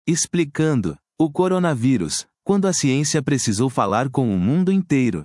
Explicando o coronavírus, quando a ciência precisou falar com o mundo inteiro.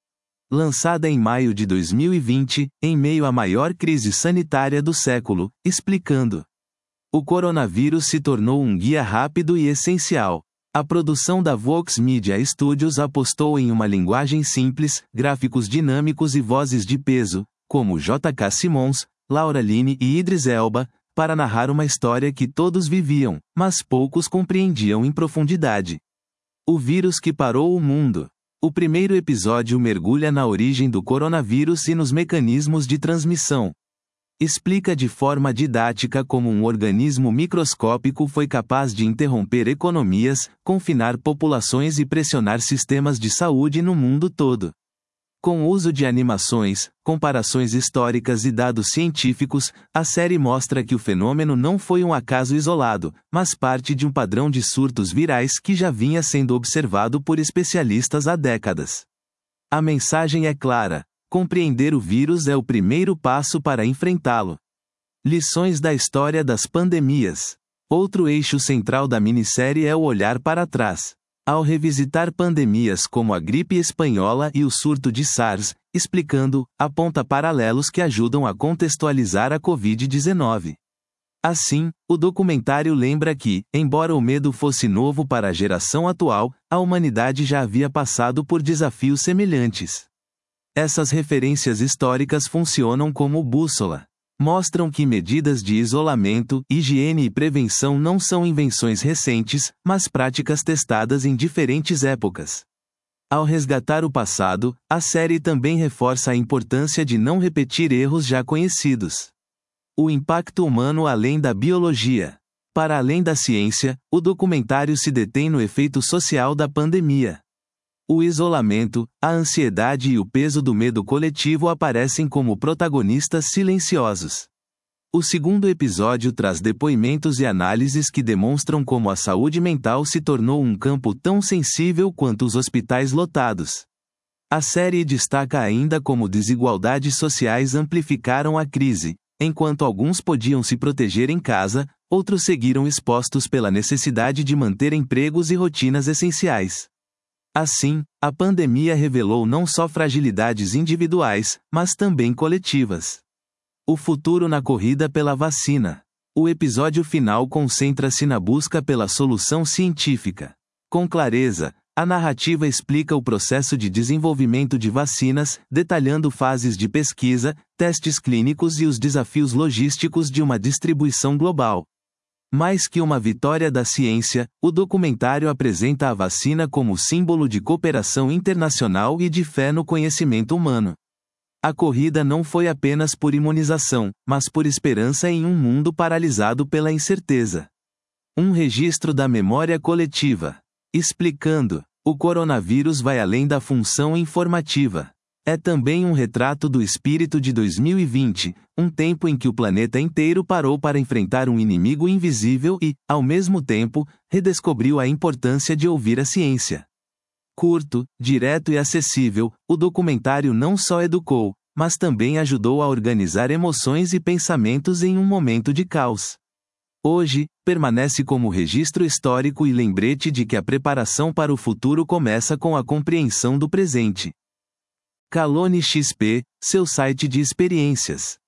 Lançada em maio de 2020, em meio à maior crise sanitária do século, explicando. O coronavírus se tornou um guia rápido e essencial. A produção da Vox Media Studios apostou em uma linguagem simples, gráficos dinâmicos e vozes de peso, como J.K. Simmons, Laura Linney e Idris Elba, para narrar uma história que todos viviam, mas poucos compreendiam em profundidade. O vírus que parou o mundo. O primeiro episódio mergulha na origem do coronavírus e nos mecanismos de transmissão. Explica de forma didática como um organismo microscópico foi capaz de interromper economias, confinar populações e pressionar sistemas de saúde no mundo todo. Com o uso de animações, comparações históricas e dados científicos, a série mostra que o fenômeno não foi um acaso isolado, mas parte de um padrão de surtos virais que já vinha sendo observado por especialistas há décadas. A mensagem é clara: compreender o vírus é o primeiro passo para enfrentá-lo. Lições da história das pandemias. Outro eixo central da minissérie é o olhar para trás. Ao revisitar pandemias como a gripe espanhola e o surto de SARS, explicando, aponta paralelos que ajudam a contextualizar a Covid-19. Assim, o documentário lembra que, embora o medo fosse novo para a geração atual, a humanidade já havia passado por desafios semelhantes. Essas referências históricas funcionam como bússola. Mostram que medidas de isolamento, higiene e prevenção não são invenções recentes, mas práticas testadas em diferentes épocas. Ao resgatar o passado, a série também reforça a importância de não repetir erros já conhecidos. O impacto humano além da biologia. Para além da ciência, o documentário se detém no efeito social da pandemia. O isolamento, a ansiedade e o peso do medo coletivo aparecem como protagonistas silenciosos. O segundo episódio traz depoimentos e análises que demonstram como a saúde mental se tornou um campo tão sensível quanto os hospitais lotados. A série destaca ainda como desigualdades sociais amplificaram a crise. Enquanto alguns podiam se proteger em casa, outros seguiram expostos pela necessidade de manter empregos e rotinas essenciais. Assim, a pandemia revelou não só fragilidades individuais, mas também coletivas. O futuro na corrida pela vacina. O episódio final concentra-se na busca pela solução científica. Com clareza, a narrativa explica o processo de desenvolvimento de vacinas, detalhando fases de pesquisa, testes clínicos e os desafios logísticos de uma distribuição global. Mais que uma vitória da ciência, o documentário apresenta a vacina como símbolo de cooperação internacional e de fé no conhecimento humano. A corrida não foi apenas por imunização, mas por esperança em um mundo paralisado pela incerteza. Um registro da memória coletiva. Explicando, o coronavírus vai além da função informativa. É também um retrato do espírito de 2020, um tempo em que o planeta inteiro parou para enfrentar um inimigo invisível e, ao mesmo tempo, redescobriu a importância de ouvir a ciência. Curto, direto e acessível, o documentário não só educou, mas também ajudou a organizar emoções e pensamentos em um momento de caos. Hoje, permanece como registro histórico e lembrete de que a preparação para o futuro começa com a compreensão do presente. Calone XP, seu site de experiências.